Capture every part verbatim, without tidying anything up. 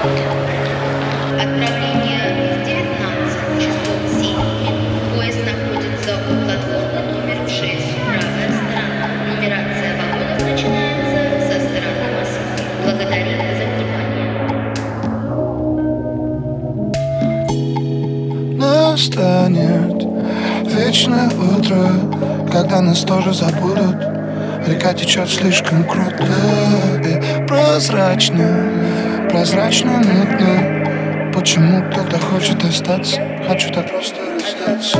Отправление в девятнадцать часов семь минут. Поезд находится у платформы номер шесть. Правая сторона. Нумерация вагонов начинается со стороны Москвы. Благодарим за внимание. Настанет вечное утро, когда нас тоже забудут. Река течет слишком круто и прозрачно, прозрачно, мутно. Почему кто-то хочет остаться? Хочу так просто расстаться.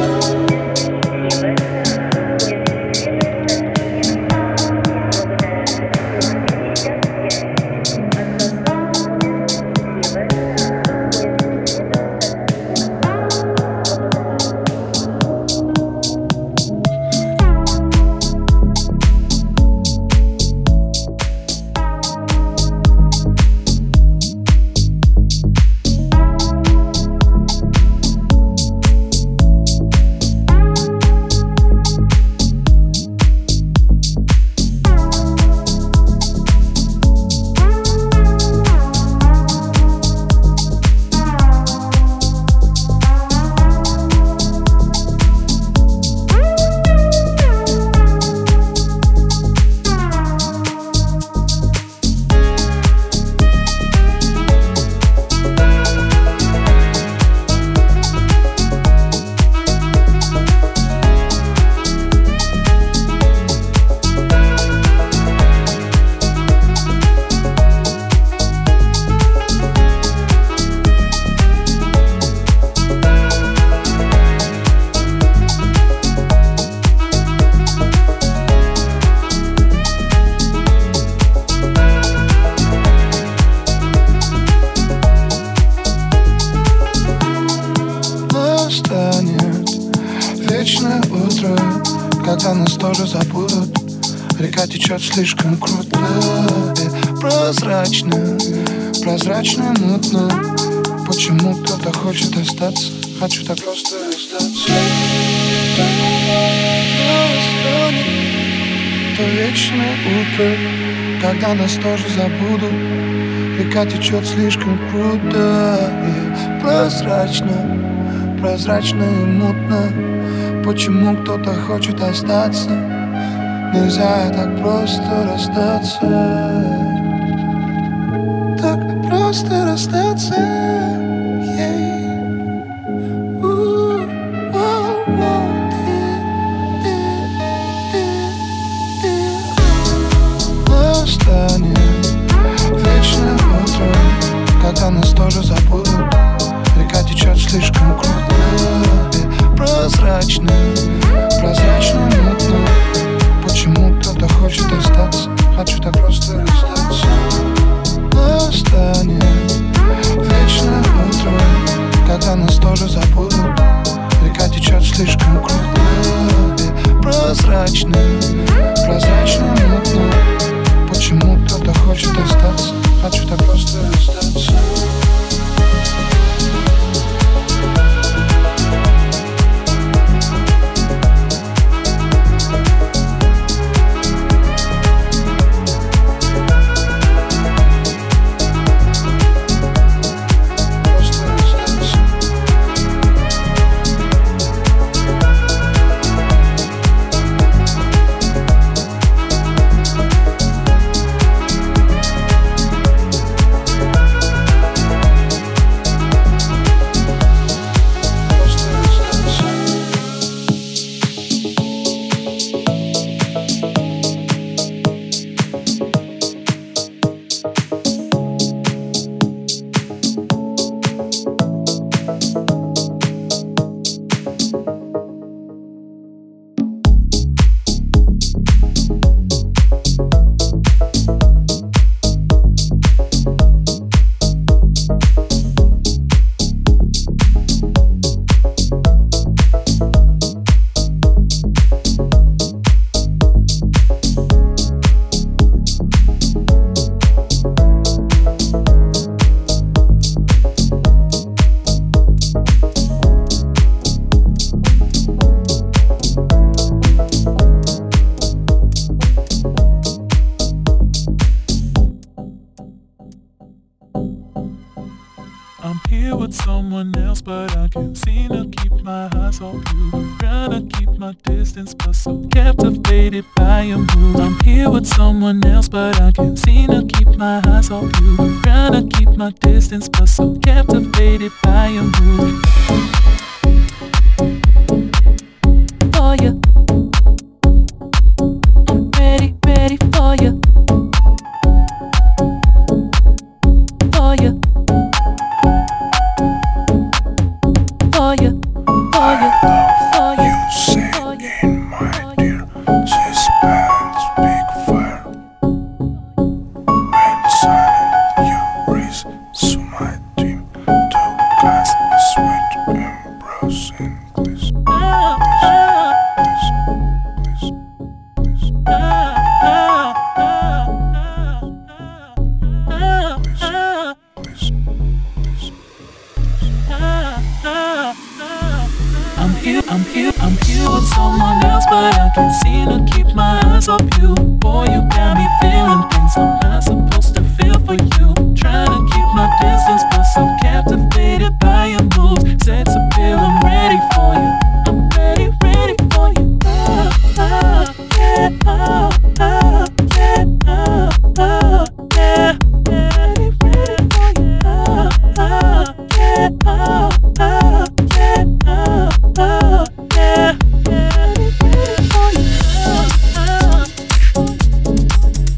Вечное утро, когда нас тоже забудут. Река течет слишком круто и прозрачно, прозрачно, мутно. Почему кто-то хочет остаться? Хочу так просто расстаться. Настанет то вечное утро, когда нас тоже забудут. Река течет слишком круто и прозрачно, прозрачно и мутно. Почему кто-то хочет остаться? Нельзя так просто расстаться. Так просто расстаться. Yeah. Ooh, oh, oh, ты, ты, ты, ты. Настанет вечное утро, когда нас тоже забудут. Река течет слишком круто и прозрачно, прозрачно, мутно. Почему кто-то хочет остаться? Хочу так просто расстаться. Настанет вечное with someone else, but I can't seem to keep my eyes off you. I'm trying to keep my distance, but so captivated by your moves. I'm here with someone else, but I can't seem to keep my eyes off you. I'm trying to keep my distance, but so captivated by your moves. For you, I'm ready, ready for you. For you. For you, for you, for you, You sing in my dear suspense, big fire. When silent you raise to my dream, to cast a sweet embrace in this, this, this, this, this, this, this, I'm here, I'm here, I'm here with someone else, but I can't seem to keep my eyes off you. Boy, you got me feeling things I'm not supposed to feel for you. Trying to keep my distance, but so captivated by your moves. Sex appeal, I'm ready for you. I'm ready, ready for you. Oh, oh, yeah, oh, oh, yeah, oh, oh, yeah. Ready, ready for you. Oh, oh, yeah, oh, oh, yeah, oh, oh, yeah. Ready, ready for you. Oh, oh.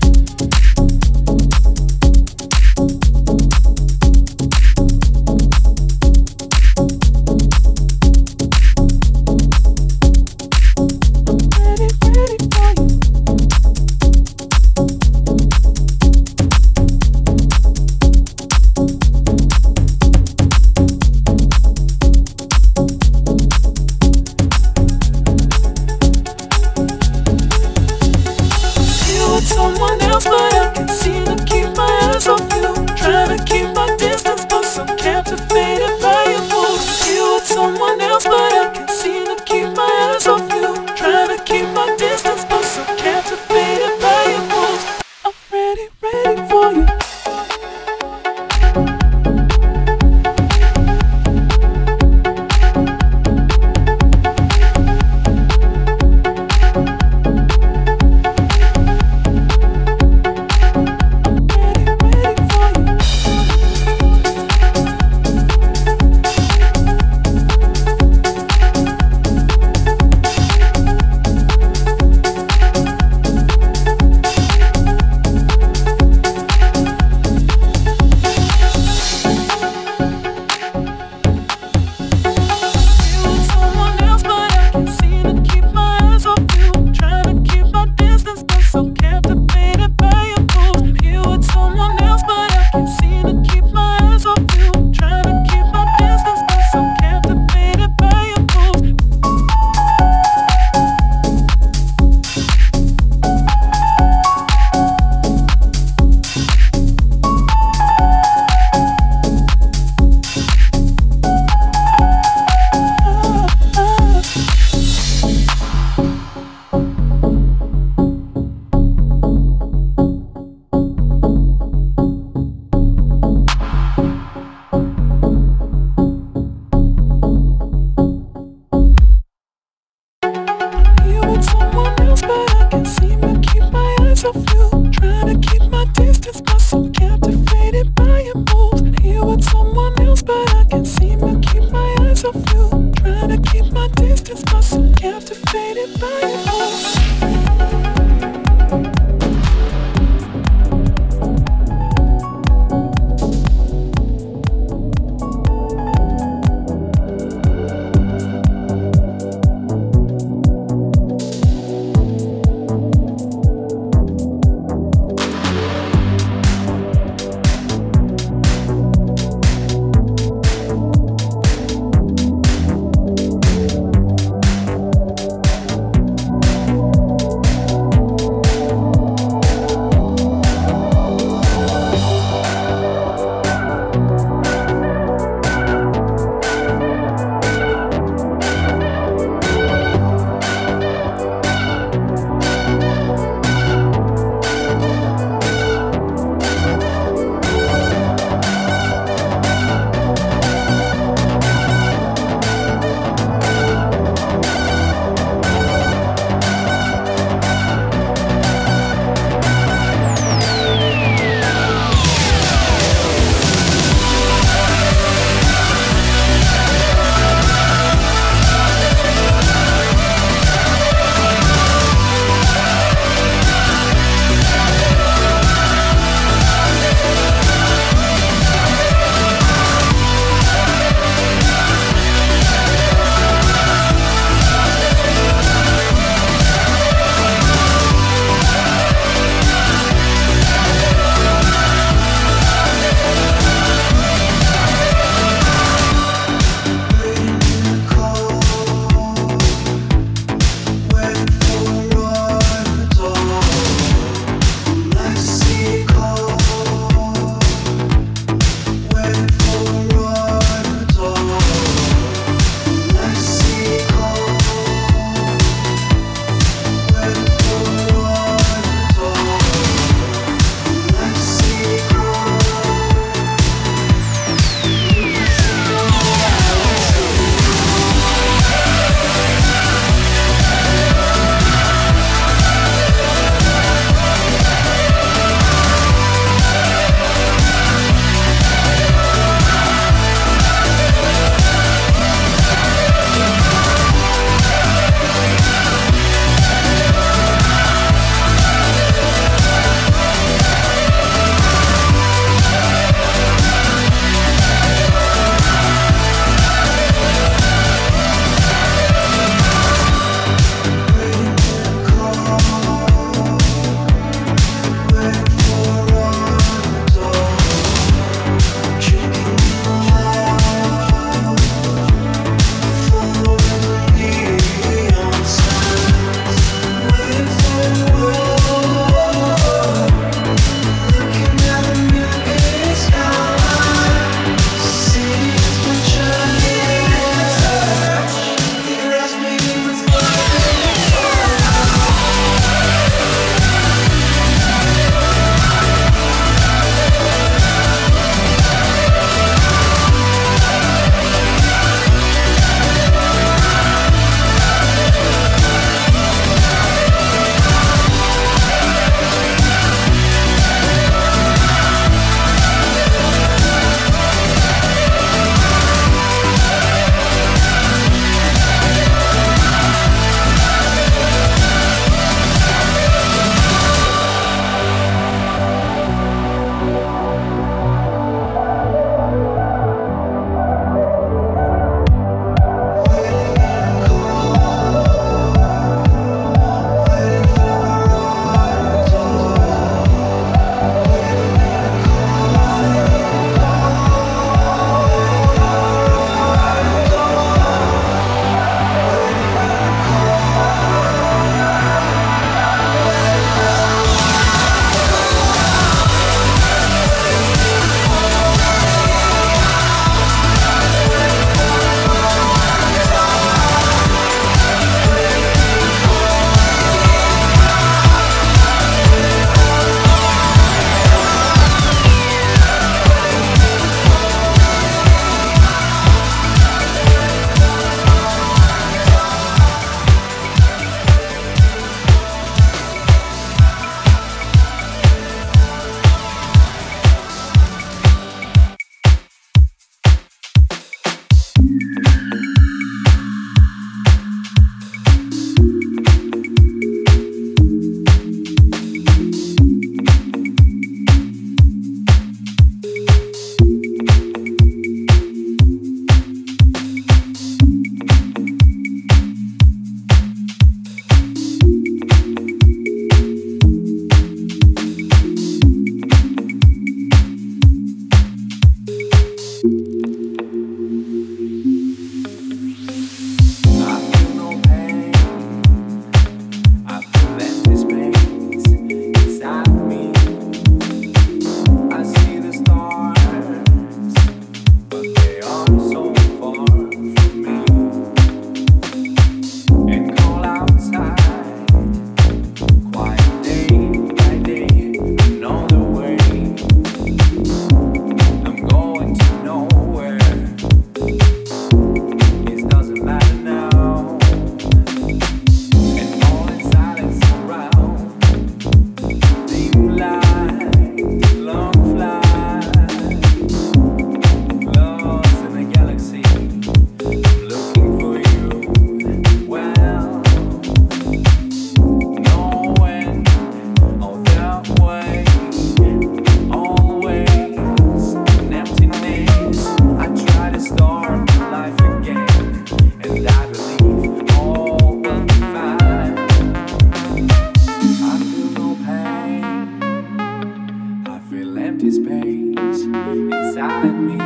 place inside me.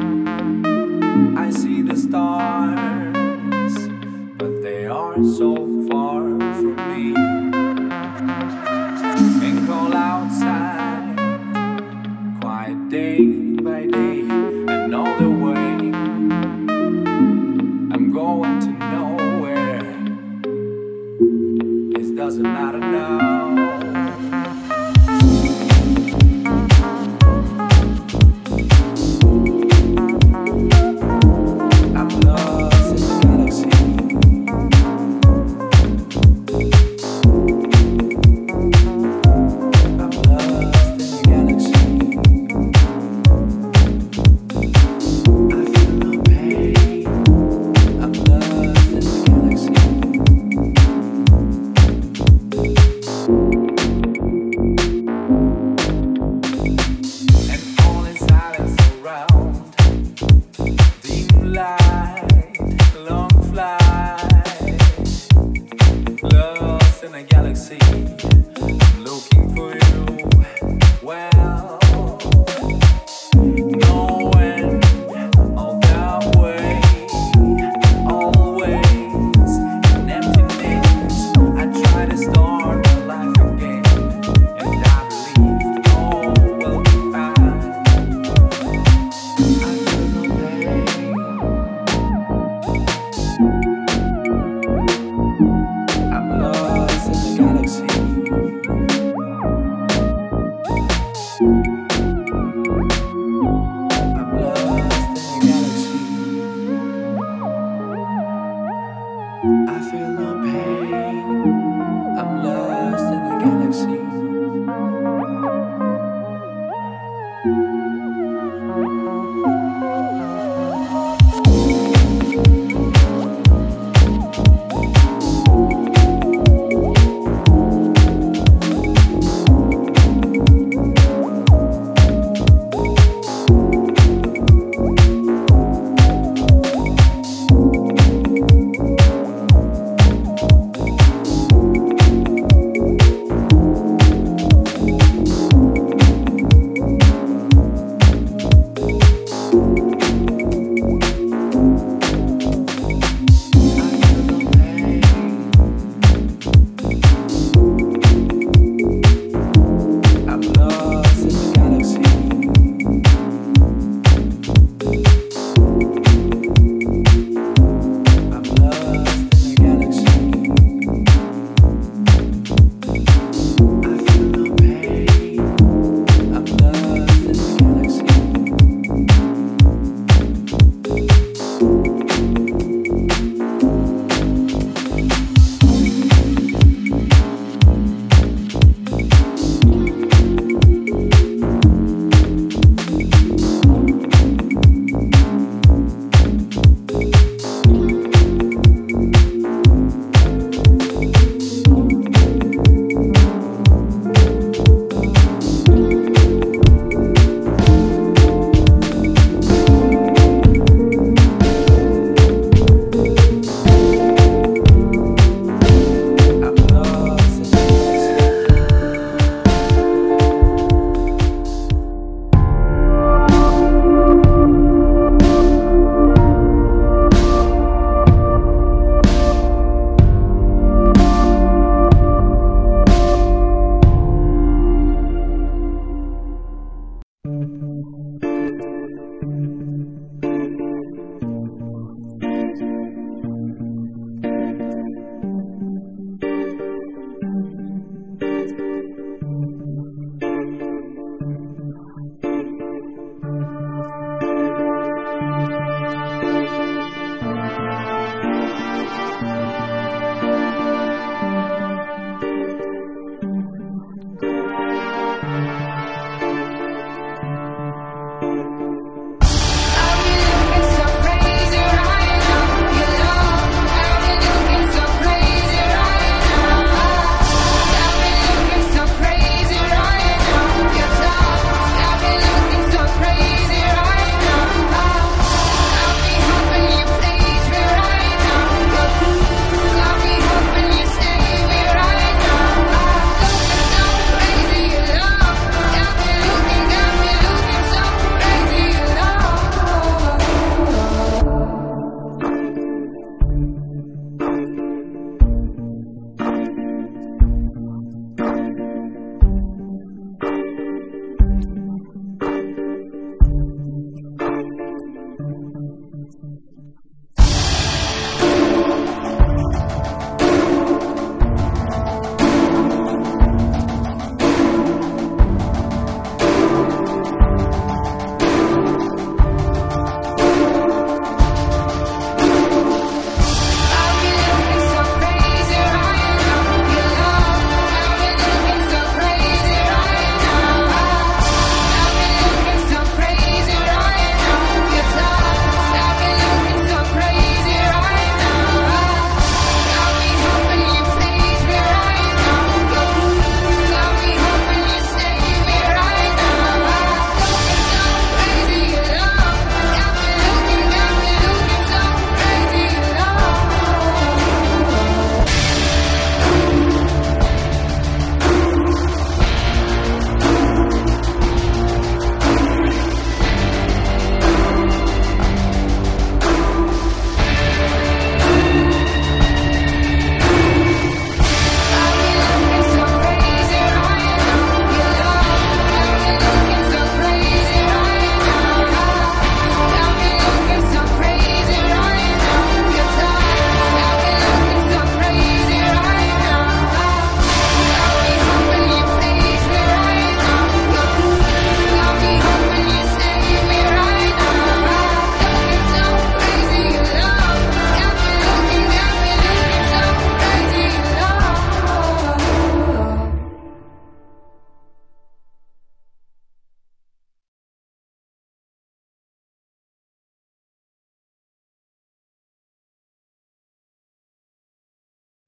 I see the stars, but they are so far from me. And call outside, quiet day by day, and all the way. I'm going to nowhere. It doesn't matter now.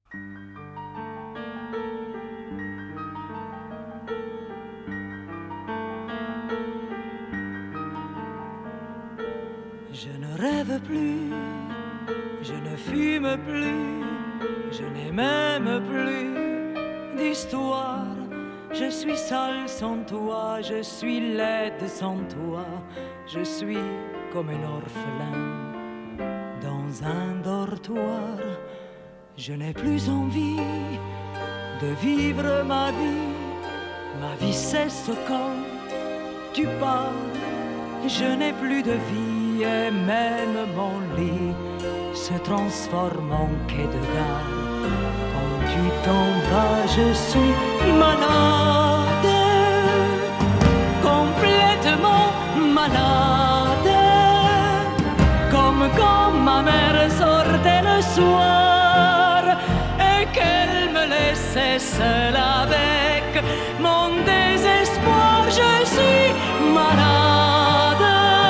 Je ne rêve plus, je ne fume plus, je n'ai même plus d'histoire. Je suis seule sans toi, je suis laide sans toi, je suis comme un orphelin dans un dortoir. Je n'ai plus envie de vivre ma vie, ma vie cesse quand tu pars. Je n'ai plus de vie et même mon lit se transforme en quai de gare. Quand tu t'en vas, je suis malade, complètement malade, comme quand ma mère sortait le soir et qu'elle me laissait seule avec mon désespoir. Je suis malade,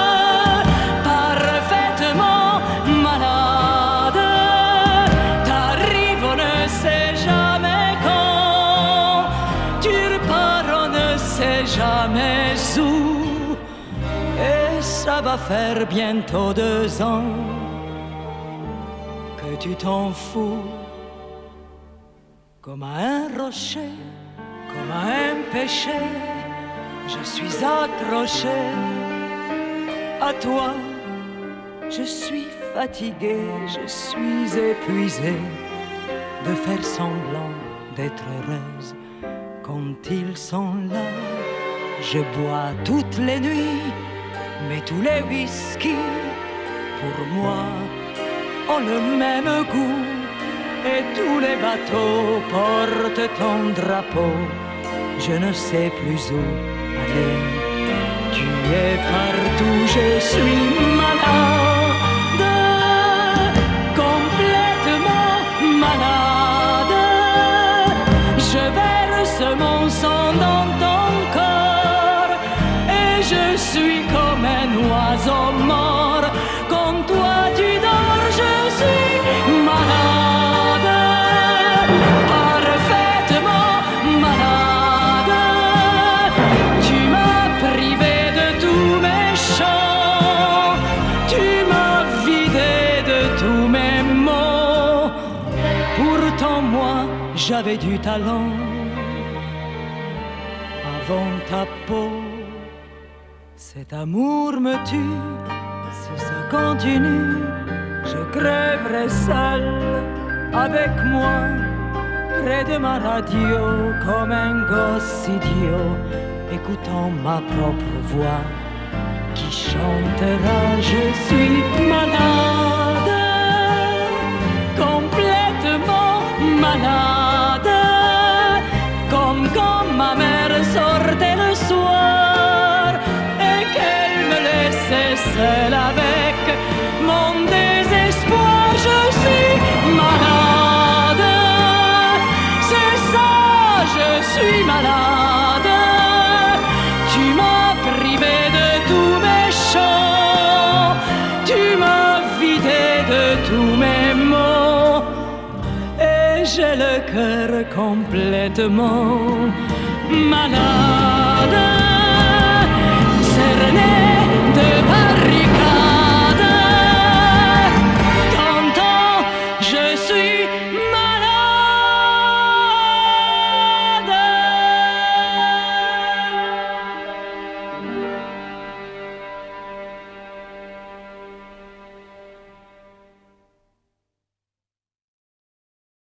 parfaitement malade. T'arrives, on ne sait jamais quand, tu repars, on ne sait jamais où. Et ça va faire bientôt deux ans que tu t'en fous. Comme à un rocher, comme à un péché, je suis accroché à toi. Je suis fatigué, je suis épuisé de faire semblant d'être heureuse. Quand ils sont là, je bois toutes les nuits, mais tous les whisky, pour moi, ont le même goût. Et tous les bateaux portent ton drapeau. Je ne sais plus où aller. Tu es partout, je suis malade, complètement malade. Je verse mon sang dans ton corps et je suis comme un oiseau mort. Quand toi tu dors, je suis malade, parfaitement malade. Tu m'as privé de tous mes chants, tu m'as vidé de tous mes mots. Pourtant moi j'avais du talent avant ta peau. Cet amour me tue, si ça continue, je crèverai seul avec moi, près de ma radio, comme un gosse idiot, écoutant ma propre voix qui chantera. Je suis malade, complètement malade, comme quand ma mère sortait le soir et qu'elle me laissait seule avec mon désespoir. Je suis malade, c'est ça, je suis malade. Tu m'as privé de tous mes chants, tu m'as vidé de tous mes mots, et j'ai le cœur complètement malade. Cerné